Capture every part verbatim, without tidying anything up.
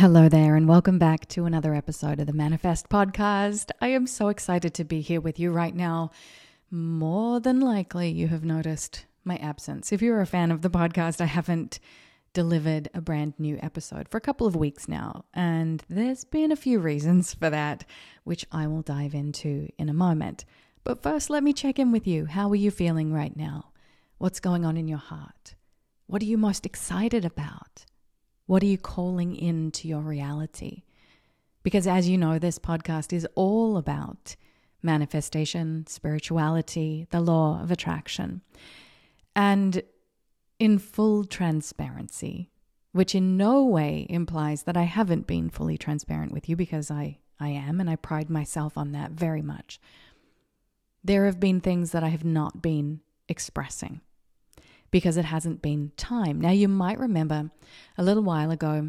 Hello there, and welcome back to another episode of the Manifest Podcast. I am so excited to be here with you right now. More than likely, you have noticed my absence. If you're a fan of the podcast, I haven't delivered a brand new episode for a couple of weeks now, and there's been a few reasons for that, which I will dive into in a moment. But first, let me check in with you. How are you feeling right now? What's going on in your heart? What are you most excited about? What are you calling into your reality? Because as you know, this podcast is all about manifestation, spirituality, the law of attraction. And in full transparency, which in no way implies that I haven't been fully transparent with you, because I, I am, and I pride myself on that very much. There have been things that I have not been expressing, because it hasn't been time. Now, you might remember a little while ago,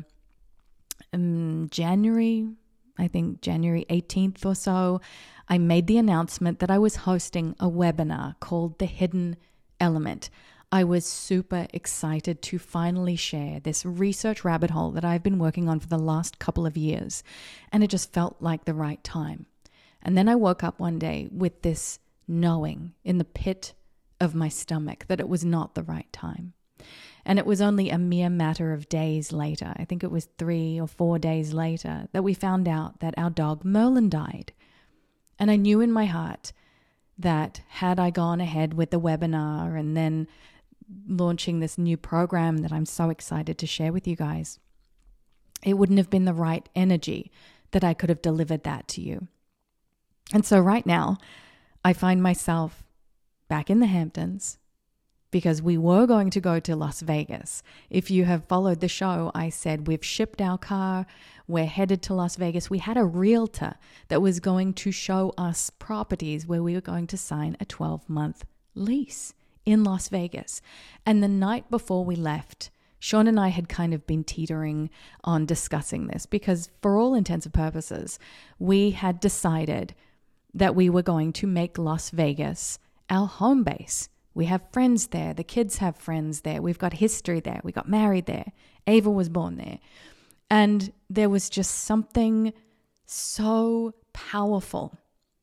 um, January, I think January eighteenth or so, I made the announcement that I was hosting a webinar called The Hidden Element. I was super excited to finally share this research rabbit hole that I've been working on for the last couple of years, and it just felt like the right time. And then I woke up one day with this knowing in the pit of my stomach that it was not the right time. And it was only a mere matter of days later, I think it was three or four days later, that we found out that our dog Merlin died. And I knew in my heart that had I gone ahead with the webinar and then launching this new program that I'm so excited to share with you guys, it wouldn't have been the right energy that I could have delivered that to you. And so right now, I find myself back in the Hamptons, because we were going to go to Las Vegas. If you have followed the show, I said we've shipped our car, we're headed to Las Vegas. We had a realtor that was going to show us properties where we were going to sign a twelve-month lease in Las Vegas. And the night before we left, Sean and I had kind of been teetering on discussing this, because for all intents and purposes, we had decided that we were going to make Las Vegas our home base. We have friends there. The kids have friends there. We've got history there. We got married there. Ava was born there. And there was just something so powerful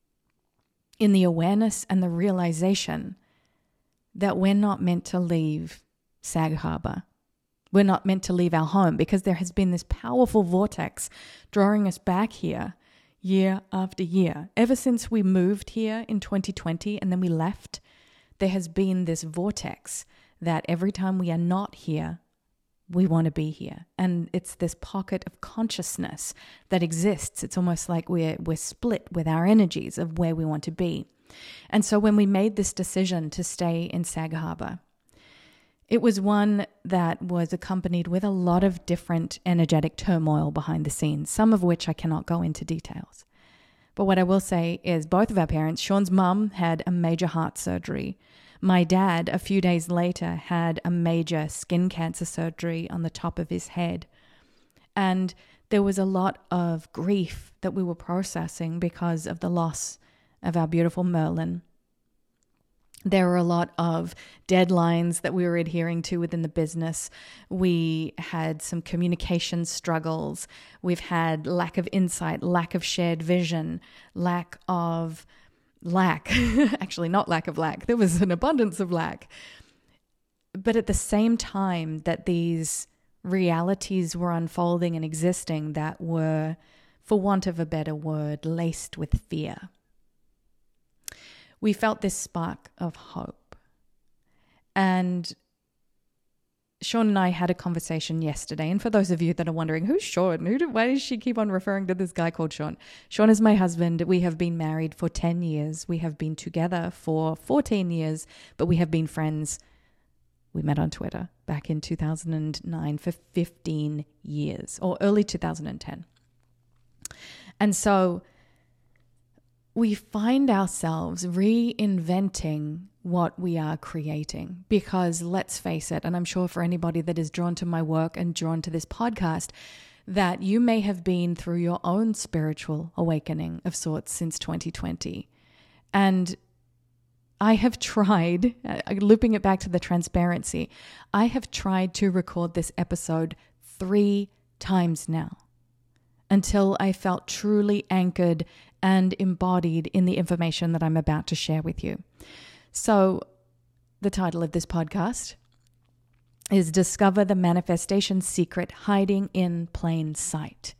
in the awareness and the realization that we're not meant to leave Sag Harbor. We're not meant to leave our home, because there has been this powerful vortex drawing us back here year after year. Ever since we moved here in twenty twenty and then we left, there has been this vortex that every time we are not here, we want to be here. And it's this pocket of consciousness that exists. It's almost like we're we're split with our energies of where we want to be. And so when we made this decision to stay in Sag Harbor, it was one that was accompanied with a lot of different energetic turmoil behind the scenes, some of which I cannot go into details. But what I will say is both of our parents, Sean's mum had a major heart surgery. My dad, a few days later, had a major skin cancer surgery on the top of his head. And there was a lot of grief that we were processing because of the loss of our beautiful Merlin. There were a lot of deadlines that we were adhering to within the business. We had some communication struggles. We've had lack of insight, lack of shared vision, lack of lack. Actually, not lack of lack. There was an abundance of lack. But at the same time that these realities were unfolding and existing that were, for want of a better word, laced with fear, we felt this spark of hope. And Sean and I had a conversation yesterday. And for those of you that are wondering, who's Sean? Who do, why does she keep on referring to this guy called Sean? Sean is my husband. We have been married for ten years. We have been together for fourteen years, but we have been friends. We met on Twitter back in two thousand nine for fifteen years, or early two thousand ten. And so we find ourselves reinventing what we are creating, because let's face it, and I'm sure for anybody that is drawn to my work and drawn to this podcast, that you may have been through your own spiritual awakening of sorts since twenty twenty. And I have tried, uh, looping it back to the transparency, I have tried to record this episode three times now. until I felt truly anchored and embodied in the information that I'm about to share with you. So the title of this podcast is Discover the Manifestation Secret Hiding in Plain Sight.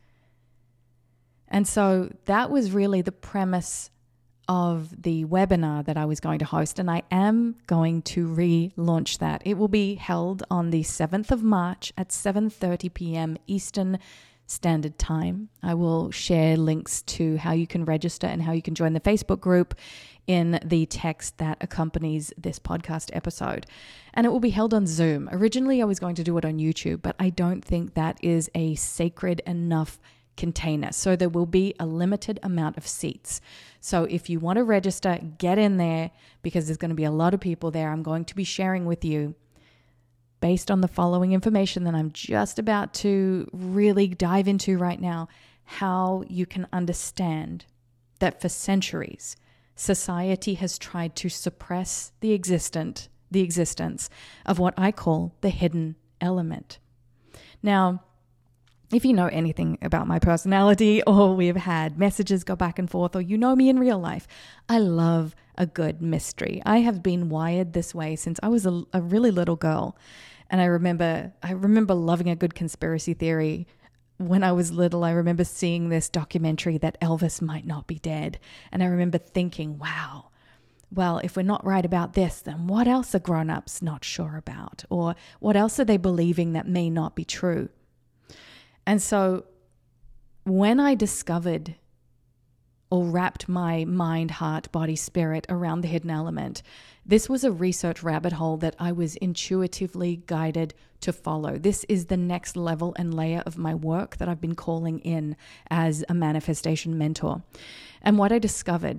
And so that was really the premise of the webinar that I was going to host, and I am going to relaunch that. It will be held on the seventh of March at seven thirty p.m. Eastern Standard Time. I will share links to how you can register and how you can join the Facebook group in the text that accompanies this podcast episode. And it will be held on Zoom. Originally, I was going to do it on YouTube, but I don't think that is a sacred enough container. So there will be a limited amount of seats. So if you want to register, get in there, because there's going to be a lot of people there. I'm going to be sharing with you, based on the following information that I'm just about to really dive into right now, how you can understand that for centuries, society has tried to suppress the existent, the existence of what I call the hidden element. Now, if you know anything about my personality, or we've had messages go back and forth, or you know me in real life, I love a good mystery. I have been wired this way since I was a, a really little girl. And I remember, I remember loving a good conspiracy theory. When I was little, I remember seeing this documentary that Elvis might not be dead. And I remember thinking, wow, well, if we're not right about this, then what else are grown-ups not sure about? Or what else are they believing that may not be true? And so when I discovered or wrapped my mind, heart, body, spirit around the hidden element, this was a research rabbit hole that I was intuitively guided to follow. This is the next level and layer of my work that I've been calling in as a manifestation mentor. And what I discovered,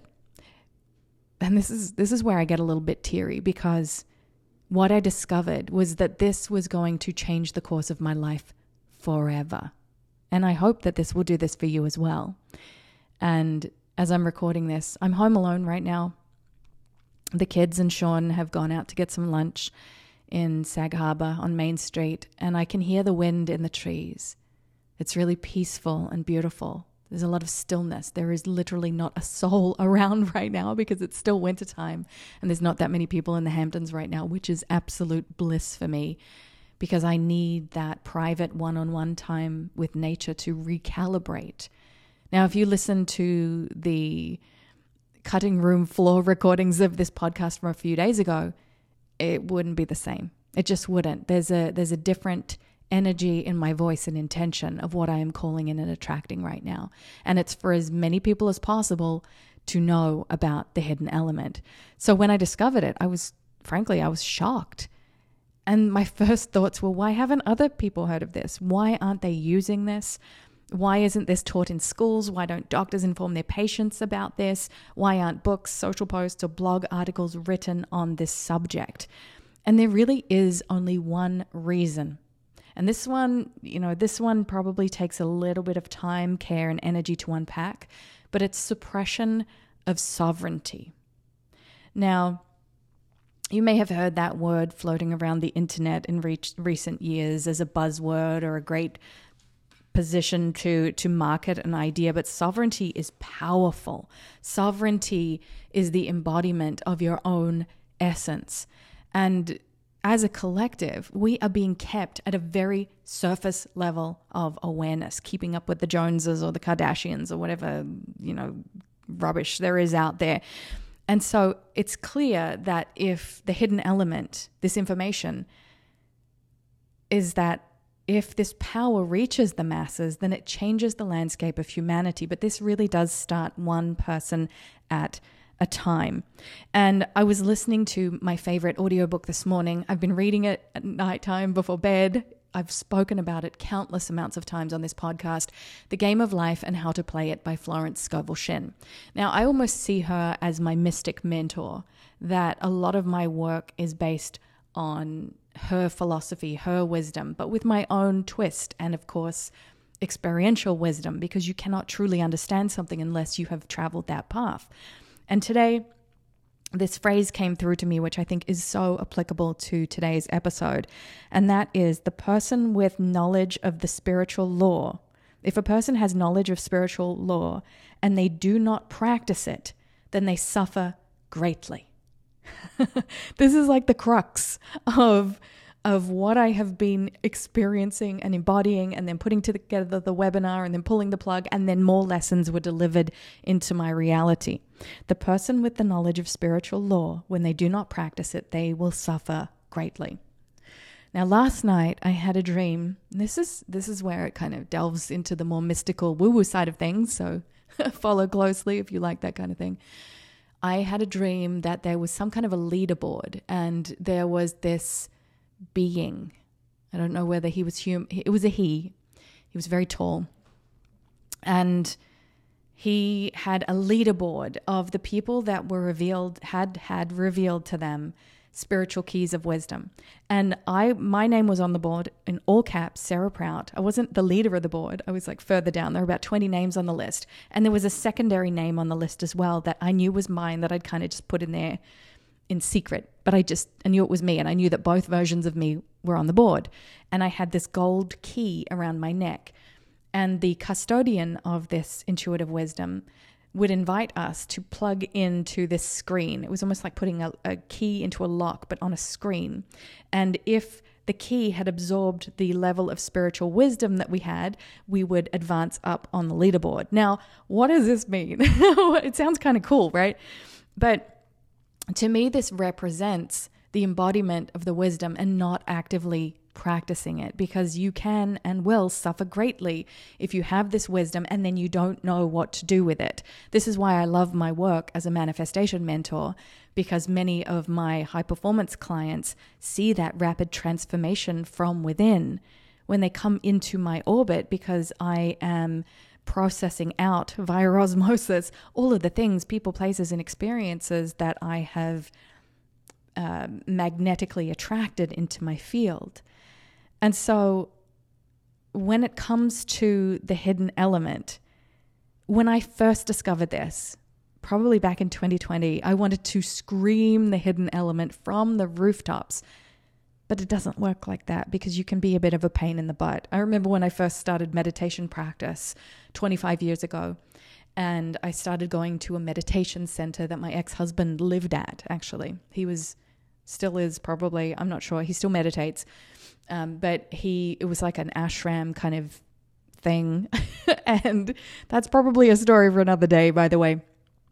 and this is this is where I get a little bit teary, because what I discovered was that this was going to change the course of my life forever. And I hope that this will do this for you as well. And as I'm recording this, I'm home alone right now. The kids and Sean have gone out to get some lunch in Sag Harbor on Main Street, and I can hear the wind in the trees. It's really peaceful and beautiful. There's a lot of stillness. There is literally not a soul around right now because it's still wintertime, and there's not that many people in the Hamptons right now, which is absolute bliss for me, because I need that private one-on-one time with nature to recalibrate. Now, if you listen to the cutting room floor recordings of this podcast from a few days ago, it wouldn't be the same. It just wouldn't. There's a there's a different energy in my voice and intention of what I am calling in and attracting right now. And it's for as many people as possible to know about the hidden element. So when I discovered it, I was, frankly, I was shocked. And my first thoughts were, why haven't other people heard of this? Why aren't they using this? Why isn't this taught in schools? Why don't doctors inform their patients about this? Why aren't books, social posts, or blog articles written on this subject? And there really is only one reason. And this one, you know, this one probably takes a little bit of time, care, and energy to unpack, but it's suppression of sovereignty. Now, you may have heard that word floating around the internet in re- recent years as a buzzword or a great position to to market an idea, but sovereignty is powerful. Sovereignty is the embodiment of your own essence. And as a collective, we are being kept at a very surface level of awareness, keeping up with the Joneses or the Kardashians or whatever, you know, rubbish there is out there. And so it's clear that if the hidden element, this information, is that if this power reaches the masses, then it changes the landscape of humanity. But this really does start one person at a time. And I was listening to my favorite audiobook this morning. I've been reading it at nighttime before bed. I've spoken about it countless amounts of times on this podcast, The Game of Life and How to Play It by Florence Scovel Shinn. Now, I almost see her as my mystic mentor, that a lot of my work is based on her philosophy, her wisdom, but with my own twist and, of course, experiential wisdom, because you cannot truly understand something unless you have traveled that path. And today, this phrase came through to me, which I think is so applicable to today's episode, and that is, the person with knowledge of the spiritual law If a person has knowledge of spiritual law and they do not practice it, then they suffer greatly. This is like the crux of of what I have been experiencing and embodying, and then putting together the webinar and then pulling the plug, and then more lessons were delivered into my reality. The person with the knowledge of spiritual law, when they do not practice it, they will suffer greatly. Now, last night I had a dream. This is this is where it kind of delves into the more mystical woo-woo side of things, so follow closely if you like that kind of thing. I had a dream that there was some kind of a leaderboard, and there was this being. I don't know whether he was human. It was a he. He was very tall. And he had a leaderboard of the people that were revealed, had had revealed to them spiritual keys of wisdom. And I, my name was on the board in all caps, Sarah Prout. I wasn't the leader of the board. I was like further down. There were about twenty names on the list. And there was a secondary name on the list as well that I knew was mine, that I'd kind of just put in there in secret. But I just, I knew it was me, and I knew that both versions of me were on the board. And I had this gold key around my neck. And the custodian of this intuitive wisdom would invite us to plug into this screen. It was almost like putting a, a key into a lock, but on a screen. And if the key had absorbed the level of spiritual wisdom that we had, we would advance up on the leaderboard. Now, what does this mean? It sounds kind of cool, right? But to me, this represents the embodiment of the wisdom and not actively practicing it, because you can and will suffer greatly if you have this wisdom and then you don't know what to do with it. This is why I love my work as a manifestation mentor, because many of my high performance clients see that rapid transformation from within when they come into my orbit, because I am processing out via osmosis all of the things, people, places, and experiences that I have uh, magnetically attracted into my field. And so when it comes to the hidden element, when I first discovered this, probably back in twenty twenty, I wanted to scream the hidden element from the rooftops. But it doesn't work like that, because you can be a bit of a pain in the butt. I remember when I first started meditation practice twenty-five years ago, and I started going to a meditation center that my ex-husband lived at, actually. He was, still is probably, I'm not sure. He still meditates. Um, but he, it was like an ashram kind of thing. And that's probably a story for another day, by the way.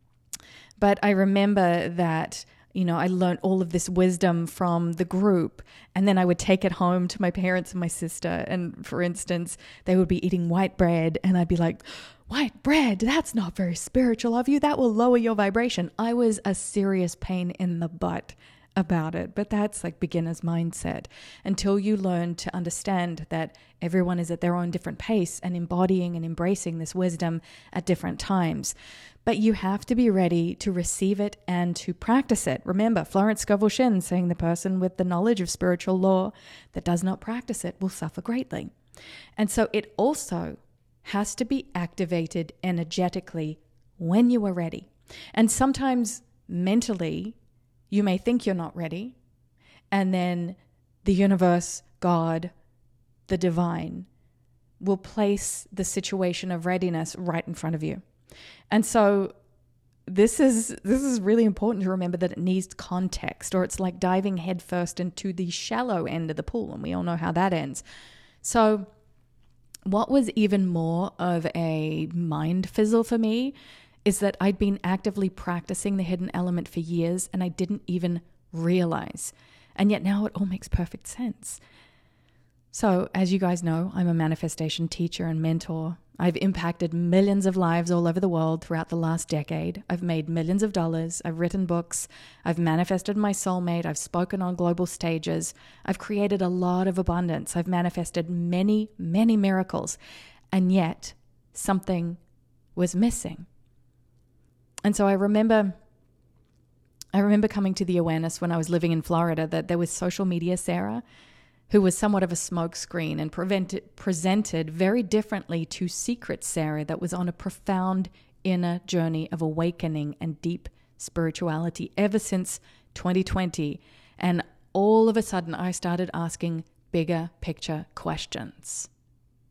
But I remember that, you know, I learned all of this wisdom from the group, and then I would take it home to my parents and my sister. And for instance, they would be eating white bread, and I'd be like, white bread, that's not very spiritual of you. That will lower your vibration. I was a serious pain in the butt about it, but that's like beginner's mindset until you learn to understand that everyone is at their own different pace and embodying and embracing this wisdom at different times. But you have to be ready to receive it and to practice it. Remember, Florence Scovel Shinn saying the person with the knowledge of spiritual law that does not practice it will suffer greatly. And so it also has to be activated energetically when you are ready. And sometimes mentally, you may think you're not ready, and then the universe, God, the divine, will place the situation of readiness right in front of you. And so this is this is really important to remember, that it needs context, or it's like diving headfirst into the shallow end of the pool, and we all know how that ends. So what was even more of a mind fizzle for me is that I'd been actively practicing the hidden element for years, and I didn't even realize. And yet now it all makes perfect sense. So as you guys know, I'm a manifestation teacher and mentor. I've impacted millions of lives all over the world throughout the last decade. I've made millions of dollars. I've written books. I've manifested my soulmate. I've spoken on global stages. I've created a lot of abundance. I've manifested many, many miracles. And yet something was missing. And so I remember, I remember coming to the awareness when I was living in Florida that there was social media Sarah, who was somewhat of a smokescreen and prevented, presented very differently to secret Sarah that was on a profound inner journey of awakening and deep spirituality ever since twenty twenty. And all of a sudden I started asking bigger picture questions.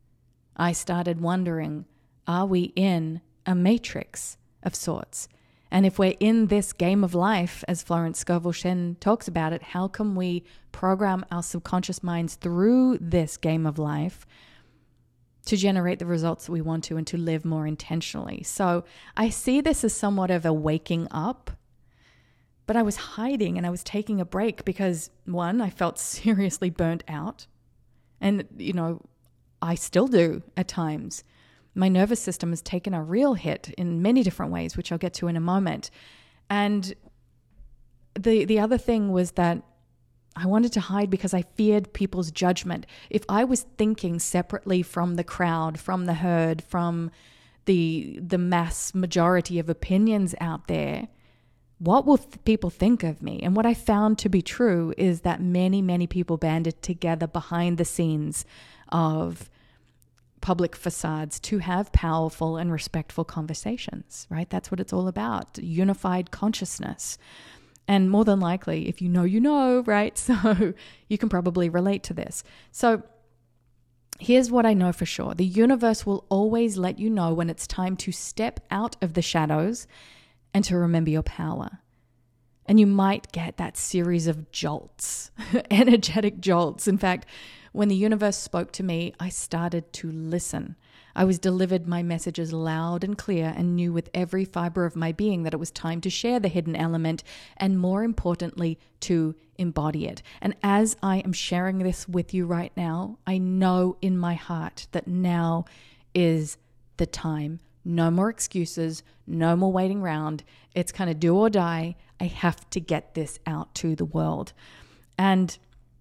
I started wondering, are we in a matrix of sorts? And if we're in this game of life, as Florence Scovel Shinn talks about it, how can we program our subconscious minds through this game of life to generate the results that we want to and to live more intentionally? So I see this as somewhat of a waking up, but I was hiding and I was taking a break because, one, I felt seriously burnt out. And, you know, I still do at times. My nervous system has taken a real hit in many different ways, which I'll get to in a moment. And the the other thing was that I wanted to hide because I feared people's judgment. If I was thinking separately from the crowd, from the herd, from the the mass majority of opinions out there, what will th- people think of me? And what I found to be true is that many, many people banded together behind the scenes of public facades to have powerful and respectful conversations, right? That's what it's all about, unified consciousness. And more than likely, if you know, you know, right? So you can probably relate to this. So here's what I know for sure. The universe will always let you know when it's time to step out of the shadows and to remember your power. And you might get that series of jolts, energetic jolts. In fact, when the universe spoke to me, I started to listen. I was delivered my messages loud and clear and knew with every fiber of my being that it was time to share the hidden element and, more importantly, to embody it. And as I am sharing this with you right now, I know in my heart that now is the time. No more excuses, no more waiting around. It's kind of do or die. I have to get this out to the world. And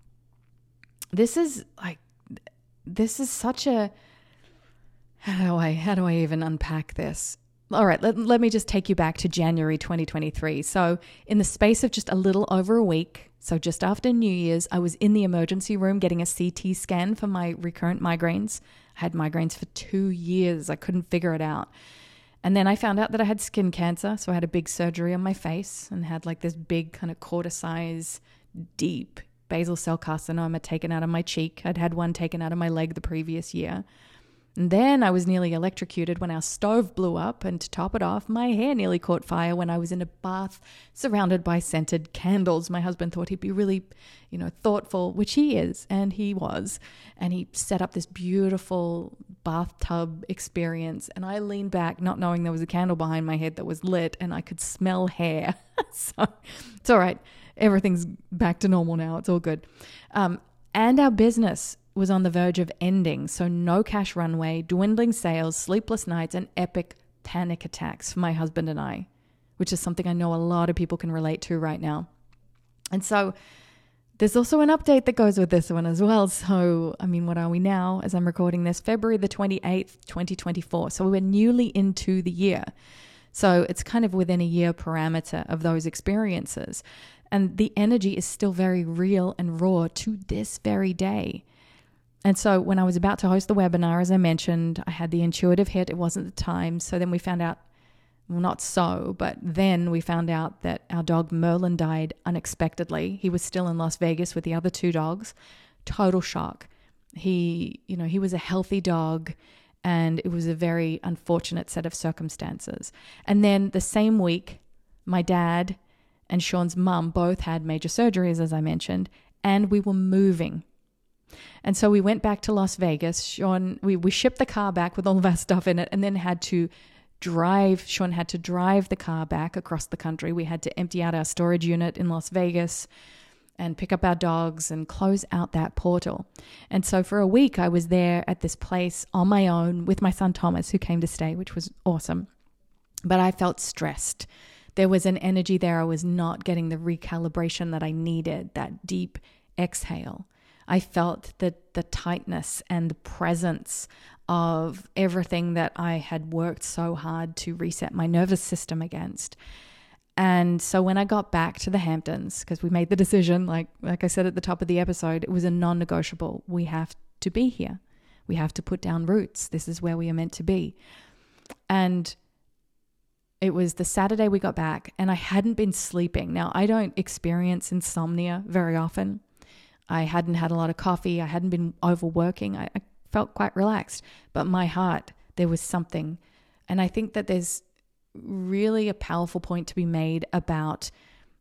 this is like, this is such a, how do I, how do I even unpack this? All right, let, let me just take you back to January twenty twenty-three. So in the space of just a little over a week, so just after New Year's, I was in the emergency room getting a C T scan for my recurrent migraines. I had migraines for two years. I couldn't figure it out. And then I found out that I had skin cancer. So I had a big surgery on my face and had like this big kind of quarter size, deep basal cell carcinoma taken out of my cheek. I'd had one taken out of my leg the previous year. And then I was nearly electrocuted when our stove blew up, and to top it off, my hair nearly caught fire when I was in a bath surrounded by scented candles. My husband thought he'd be really, you know, thoughtful, which he is, and he was. And he set up this beautiful bathtub experience, and I leaned back, not knowing there was a candle behind my head that was lit, and I could smell hair. So it's all right. Everything's back to normal now. It's all good. Um, and our business was on the verge of ending. So no cash runway, dwindling sales, sleepless nights, and epic panic attacks for my husband and I, which is something I know a lot of people can relate to right now. And so there's also an update that goes with this one as well. So, I mean, what are we now as I'm recording this? February the twenty-eighth, twenty twenty-four. So we're newly into the year. So it's kind of within a year parameter of those experiences. And the energy is still very real and raw to this very day. And so when I was about to host the webinar, as I mentioned, I had the intuitive hit. It wasn't the time. So then we found out, well, not so, but then we found out that our dog Merlin died unexpectedly. He was still in Las Vegas with the other two dogs. Total shock. He, you know, he was a healthy dog, and it was a very unfortunate set of circumstances. And then the same week, my dad and Sean's mum both had major surgeries, as I mentioned, and we were moving. And so we went back to Las Vegas. Sean, we, we shipped the car back with all of our stuff in it, and then had to drive. Sean had to drive the car back across the country. We had to empty out our storage unit in Las Vegas and pick up our dogs and close out that portal. And so for a week, I was there at this place on my own with my son Thomas, who came to stay, which was awesome. But I felt stressed. There was an energy there. I was not getting the recalibration that I needed, that deep exhale. I felt the, the tightness and the presence of everything that I had worked so hard to reset my nervous system against. And so when I got back to the Hamptons, because we made the decision, like, like I said at the top of the episode, it was a non-negotiable. We have to be here. We have to put down roots. This is where we are meant to be. And it was the Saturday we got back, and I hadn't been sleeping. Now, I don't experience insomnia very often. I hadn't had a lot of coffee. I hadn't been overworking. I, I felt quite relaxed. But my heart, there was something. And I think that there's really a powerful point to be made about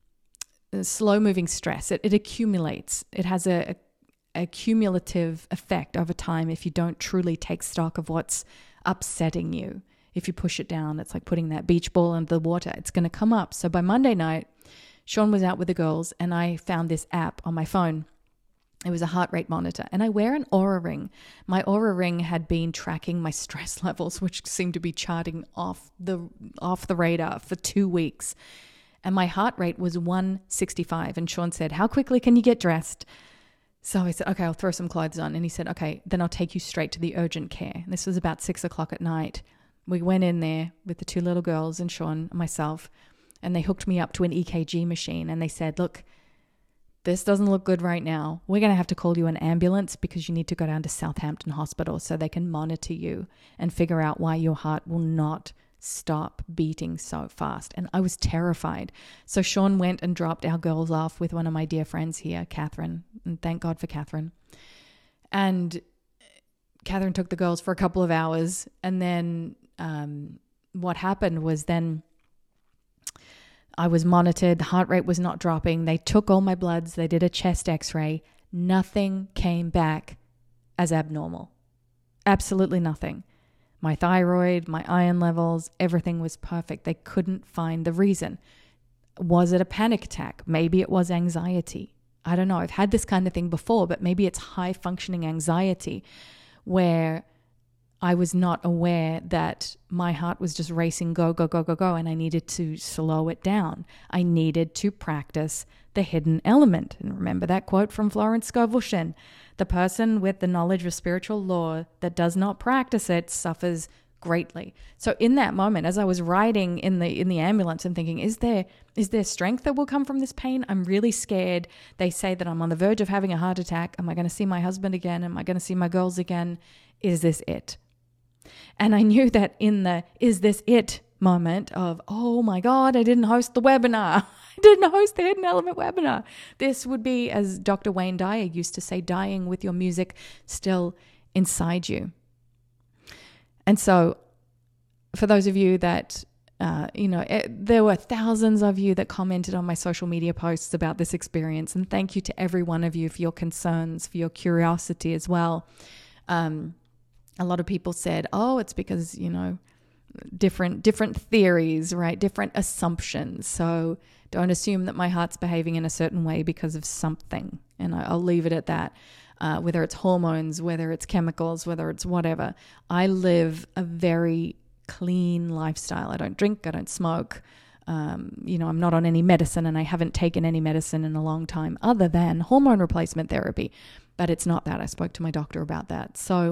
slow moving stress. It, it accumulates. It has a, a, a cumulative effect over time if you don't truly take stock of what's upsetting you. If you push it down, it's like putting that beach ball into the water. It's going to come up. So by Monday night, Sean was out with the girls and I found this app on my phone. It was a heart rate monitor, and I wear an Oura ring. My Oura ring had been tracking my stress levels, which seemed to be charting off the off the radar for two weeks. And my heart rate was one sixty-five. And Sean said, "How quickly can you get dressed?" So I said, "Okay, I'll throw some clothes on." And he said, "Okay, then I'll take you straight to the urgent care." And this was about six o'clock at night. We went in there with the two little girls and Sean and myself, and they hooked me up to an E K G machine. And they said, "Look, this doesn't look good right now. We're going to have to call you an ambulance because you need to go down to Southampton Hospital so they can monitor you and figure out why your heart will not stop beating so fast." And I was terrified. So Sean went and dropped our girls off with one of my dear friends here, Catherine. And thank God for Catherine. And Catherine took the girls for a couple of hours. And then um, what happened was then I was monitored. The heart rate was not dropping. They took all my bloods. They did a chest x-ray. Nothing came back as abnormal. Absolutely nothing. My thyroid, my iron levels, everything was perfect. They couldn't find the reason. Was it a panic attack? Maybe it was anxiety. I don't know. I've had this kind of thing before, but maybe it's high functioning anxiety where I was not aware that my heart was just racing, go, go, go, go, go, and I needed to slow it down. I needed to practice the hidden element. And remember that quote from Florence Scovel Shinn: "The person with the knowledge of spiritual law that does not practice it suffers greatly." So in that moment, as I was riding in the in the ambulance and thinking, is there is there strength that will come from this pain? I'm really scared. They say that I'm on the verge of having a heart attack. Am I going to see my husband again? Am I going to see my girls again? Is this it? And I knew that in the is this it moment of, oh my God, I didn't host the webinar. I didn't host the Hidden Element webinar. This would be, as Doctor Wayne Dyer used to say, dying with your music still inside you. And so for those of you that, uh, you know, it, there were thousands of you that commented on my social media posts about this experience. And thank you to every one of you for your concerns, for your curiosity as well. Um, A lot of people said, oh, it's because, you know, different different theories, right? Different assumptions. So don't assume that my heart's behaving in a certain way because of something. And I'll leave it at that. Uh, whether it's hormones, whether it's chemicals, whether it's whatever. I live a very clean lifestyle. I don't drink, I don't smoke. Um, you know, I'm not on any medicine, and I haven't taken any medicine in a long time other than hormone replacement therapy. But it's not that. I spoke to my doctor about that. So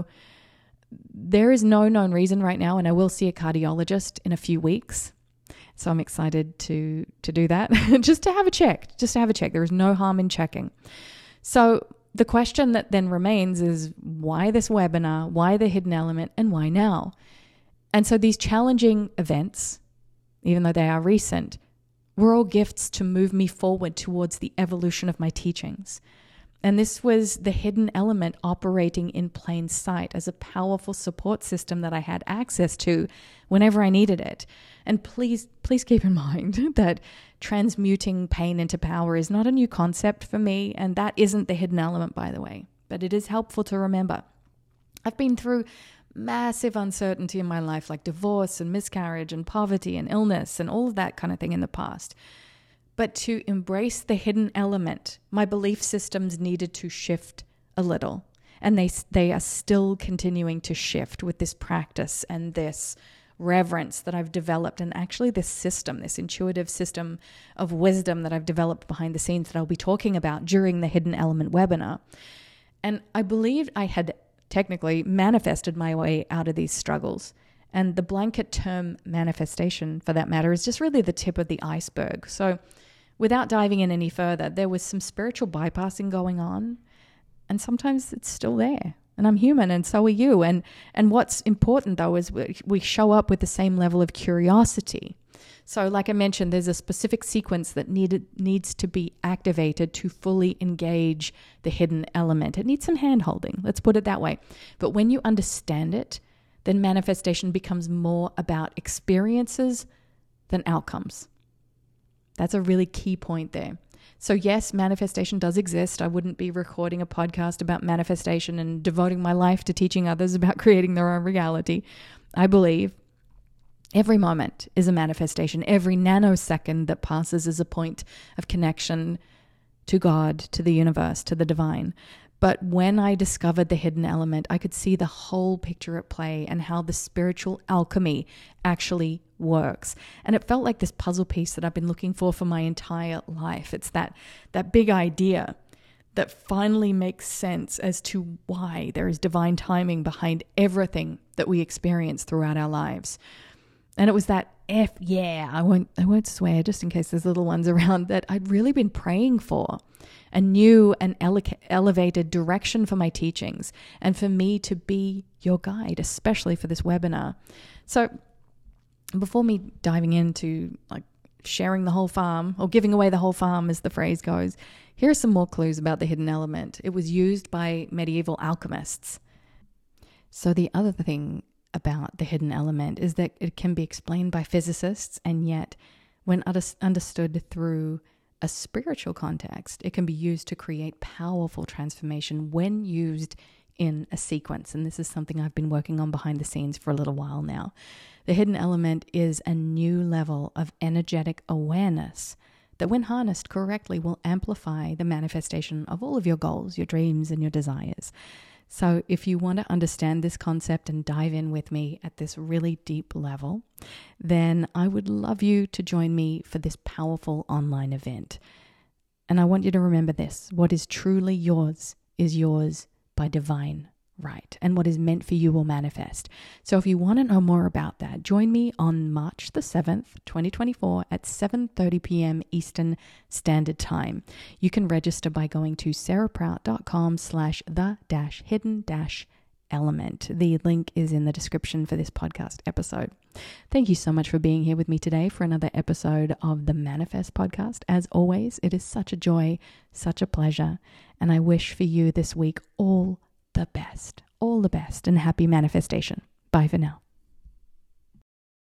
there is no known reason right now, and I will see a cardiologist in a few weeks. So I'm excited to to do that, just to have a check, just to have a check. There is no harm in checking. So the question that then remains is, why this webinar, why the Hidden Element, and why now? And so these challenging events, even though they are recent, were all gifts to move me forward towards the evolution of my teachings. And this was the hidden element operating in plain sight as a powerful support system that I had access to whenever I needed it. And please, please keep in mind that transmuting pain into power is not a new concept for me. And that isn't the hidden element, by the way, but it is helpful to remember. I've been through massive uncertainty in my life, like divorce and miscarriage and poverty and illness and all of that kind of thing in the past. But to embrace the hidden element, my belief systems needed to shift a little. And they they are still continuing to shift with this practice and this reverence that I've developed, and actually this system, this intuitive system of wisdom that I've developed behind the scenes that I'll be talking about during the Hidden Element webinar. And I believed I had technically manifested my way out of these struggles. And the blanket term manifestation, for that matter, is just really the tip of the iceberg. So without diving in any further, there was some spiritual bypassing going on, and sometimes it's still there. And I'm human, and so are you. And and what's important, though, is we, we show up with the same level of curiosity. So like I mentioned, there's a specific sequence that needed, needs to be activated to fully engage the hidden element. It needs some hand-holding, let's put it that way. But when you understand it, then manifestation becomes more about experiences than outcomes. That's a really key point there. So yes, manifestation does exist. I wouldn't be recording a podcast about manifestation and devoting my life to teaching others about creating their own reality. I believe every moment is a manifestation. Every nanosecond that passes is a point of connection to God, to the universe, to the divine. But when I discovered the hidden element, I could see the whole picture at play and how the spiritual alchemy actually works. And it felt like this puzzle piece that I've been looking for for my entire life. It's that that big idea that finally makes sense as to why there is divine timing behind everything that we experience throughout our lives. And it was that F yeah, I won't I won't swear just in case there's little ones around, that I'd really been praying for. A new and ele- elevated direction for my teachings, and for me to be your guide, especially for this webinar. So before me diving into like sharing the whole farm, or giving away the whole farm as the phrase goes, here are some more clues about the hidden element. It was used by medieval alchemists. So the other thing about the hidden element is that it can be explained by physicists, and yet when understood through a spiritual context, it can be used to create powerful transformation when used in a sequence. And this is something I've been working on behind the scenes for a little while now. The hidden element is a new level of energetic awareness that, when harnessed correctly, will amplify the manifestation of all of your goals, your dreams, and your desires. So if you want to understand this concept and dive in with me at this really deep level, then I would love you to join me for this powerful online event. And I want you to remember this: what is truly yours is yours by divine right, and what is meant for you will manifest. So if you want to know more about that, join me on March the seventh, twenty twenty-four at seven thirty p.m. Eastern Standard Time. You can register by going to sarahprout.com slash the dash hidden dash element. The link is in the description for this podcast episode. Thank you so much for being here with me today for another episode of the Manifest Podcast. As always, it is such a joy, such a pleasure, and I wish for you this week all the best, all the best, and happy manifestation. Bye for now.